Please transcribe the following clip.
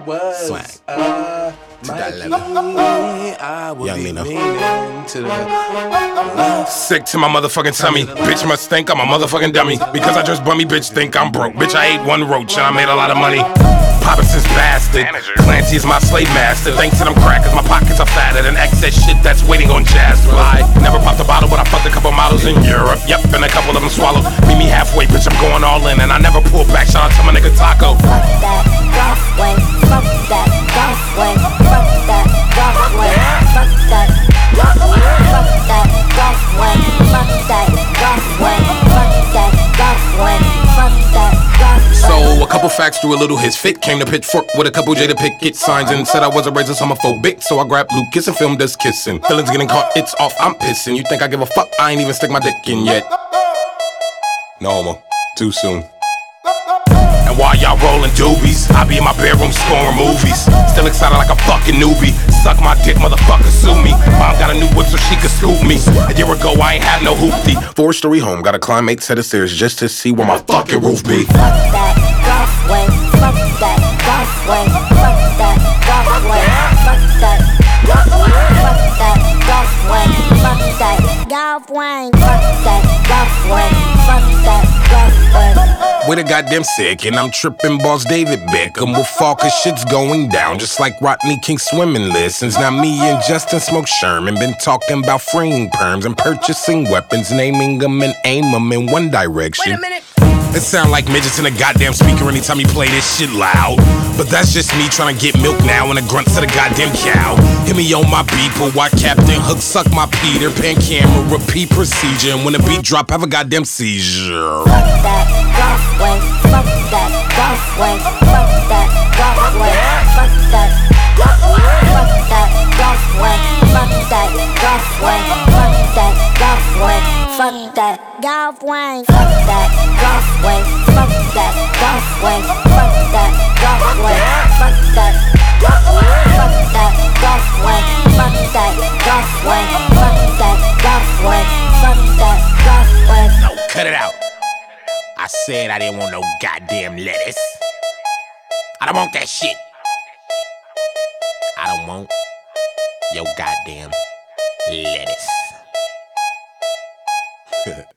was swag to that level. I would Young be Nino. leaning to the left. Sick to my motherfucking tummy. Bitch must think I'm a motherfucking dummy. Because I just bummy, bitch think I'm broke. Bitch, I ate one roach and I made a lot of money. Poppin' since bastard. Clancy is my slave master. Thanks to them crackers, my pockets are fatter than excess shit that's waiting on jazz. Fly. Never popped a bottle, but I fucked a couple models in Europe. Yep, and a couple of them swallowed. Meet me halfway, bitch, I'm going all in. And I never pull back. Shout out to my nigga Taco. Fuck that golf way, fuck that golf way, fuck that golf way, fuck that golf way, fuck that golf way, fuck that golf way, fuck that golf way, fuck that golf way. So a couple facts threw a little his fit. Came to Pitchfork with a couple Jada Pickett signs and said I was a racist homophobic. So I grabbed Lucas and filmed us kissing. Feelings getting caught, it's off, I'm pissing. You think I give a fuck? I ain't even stick my dick in yet. No homo, too soon. And while y'all rolling doobies, I be in my bedroom scoring movies. Still excited like a fucking newbie. Suck my dick, motherfucker, sue me. Mom got a new whip so she could scoop me. A year ago I ain't had no hoopty. 4-story home, gotta climb 8 set of stairs just to see where my fucking roof be. Fuck that golf way, fuck that golf way, fuck that golf way, fuck that golf way, fuck that golf way, fuck that golf way, fuck that golf way, fuck that golf way. With a goddamn sick, and I'm tripping boss David Beckham. We'll fall cause shit's going down, just like Rodney King swimming lessons. Now me and Justin Smoke Sherman been talking about freeing perms and purchasing weapons, naming them and aim them in one direction. Wait a minute. It sound like midgets in a goddamn speaker anytime you play this shit loud. But that's just me trying to get milk now and a grunt to the goddamn cow. Hit me on my beeper while Captain Hook suck my Peter Pan camera, repeat procedure. And when the beat drop, have a goddamn seizure. Fuck that golf way, fuck that golf way, fuck that golf way, fuck that golf way, fuck that golf way, fuck that golf way, fuck that golf way, fuck that golf way, fuck that golf way, fuck that golf way, fuck that golf way, fuck that golf way, fuck that golf way, fuck that golf way, fuck that golf way, fuck that golf way. No, cut it out. I said I didn't want no goddamn lettuce. I don't want that shit. I don't want your goddamn lettuce.